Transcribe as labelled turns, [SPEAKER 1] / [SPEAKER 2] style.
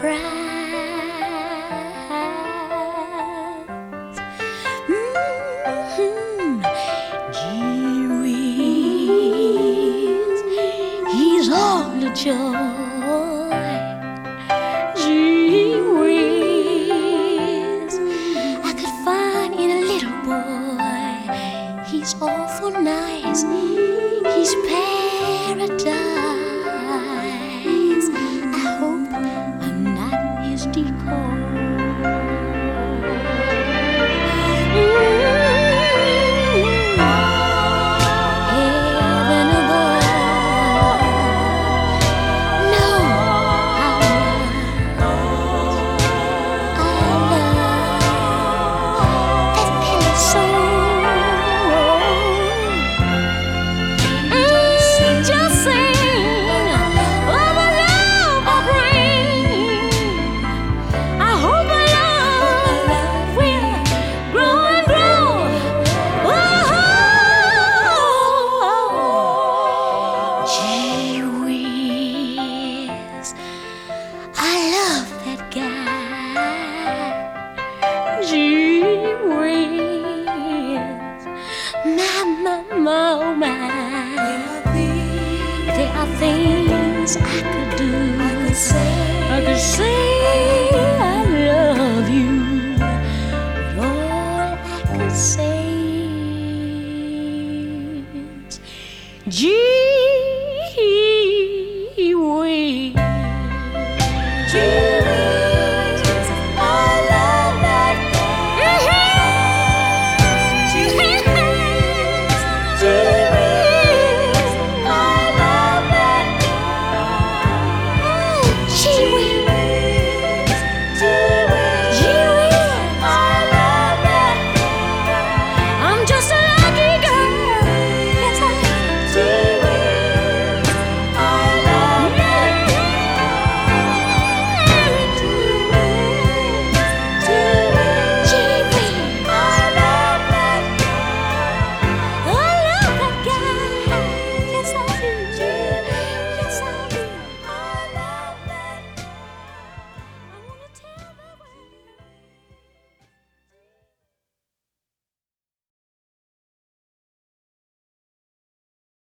[SPEAKER 1] prize. Gee whiz, he's all the joy. Gee whiz, I could find in a little boy. He's awful nice. He's paradise. I hope I'm not his decoy. Heaven above. No, I love that little soul. Just sing of the love I bring. I hope our love will grow and grow. Oh, gee whiz, I love that guy. Gee whiz, oh my. There are things I could do. I could say